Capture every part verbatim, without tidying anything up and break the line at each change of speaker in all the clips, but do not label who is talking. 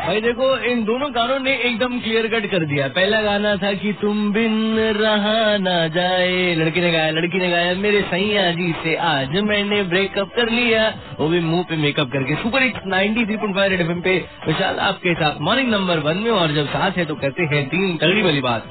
भाई देखो, इन दोनों गानों ने एकदम क्लियर कट कर दिया। पहला गाना था कि तुम बिन रहा ना जाए, लड़की ने गाया लड़की ने गाया मेरे सैया जी से आज मैंने ब्रेकअप कर लिया, वो भी मुंह पे मेकअप करके। Super hits ninety three point five FM पे विशाल आपके साथ मॉर्निंग नंबर वन में, और जब साथ है तो करते हैं तीन तगड़ी वाली बात।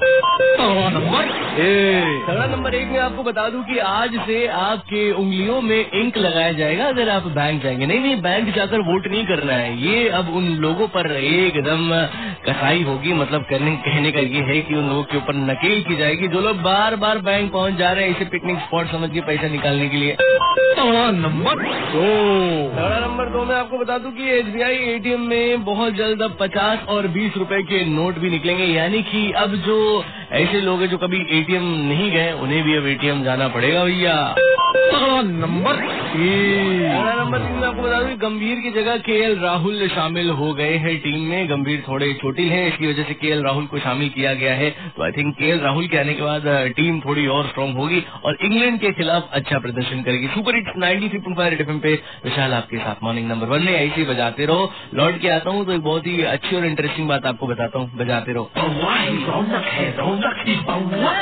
तगड़ा नंबर एक में आपको बता दूं कि आज से आपके उंगलियों में इंक लगाया जाएगा अगर आप बैंक जाएंगे। नहीं नहीं, बैंक जाकर वोट नहीं करना है, ये अब उन लोगों पर एकदम कसाई होगी। मतलब करने कहने का ये है कि उन लोगों के ऊपर नकेल की जाएगी जो लोग बार बार बैंक पहुंच जा रहे हैं इसे पिकनिक स्पॉट समझ के पैसा निकालने के लिए। नंबर दो नंबर दो में आपको बता दूं कि एसबीआई एटीएम में बहुत जल्द अब पचास और बीस रुपए के नोट भी निकलेंगे। यानी कि अब जो ऐसे लोग हैं जो कभी एटीएम नहीं गए उन्हें भी अब एटीएम जाना पड़ेगा भैया। नंबर तीन नंबर तीन में आपको बता दूं गंभीर की जगह केएल राहुल शामिल हो गए हैं टीम में। गंभीर थोड़े चोटिल हैं, इसकी वजह से केएल राहुल को शामिल किया गया है। तो आई थिंक केएल राहुल के आने के बाद टीम थोड़ी और स्ट्रांग होगी और इंग्लैंड के खिलाफ अच्छा प्रदर्शन करेगी। Super hits ninety three point five FM पे विशाल आपके साथ मॉर्निंग नंबर वन में ऐसे ही बजाते रहो। लौट के आता हूँ तो एक बहुत ही अच्छी और इंटरेस्टिंग बात आपको बताता हूँ, बजाते रहो।